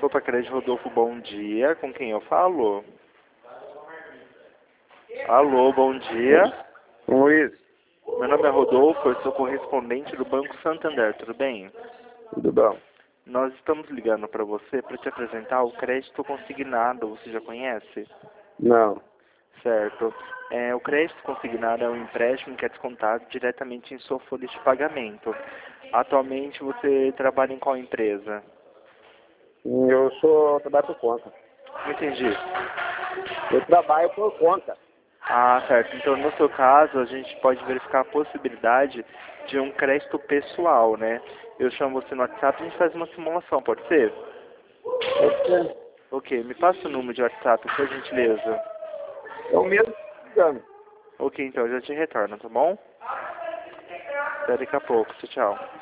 Opa, Crédito Rodolfo, bom dia. Com quem eu falo? Alô, bom dia. Luiz, Meu nome é Rodolfo, eu sou correspondente do Banco Santander, tudo bem? tudo bom? Nós estamos ligando para você para te apresentar o crédito consignado, você já conhece? Não, Certo. O crédito consignado é um empréstimo que é descontado diretamente em sua folha de pagamento. Atualmente você trabalha em qual empresa? trabalho por conta. Não entendi. Eu trabalho por conta. Ah, certo. Então, no seu caso, a gente pode verificar a possibilidade de um crédito pessoal, né? Eu chamo você no WhatsApp e a gente faz uma simulação, pode ser? Você Ok, me passa o número de WhatsApp, por gentileza. é o mesmo ligando. Ok, então, eu já te retorno, tá bom? Até daqui a pouco. Tchau, tchau.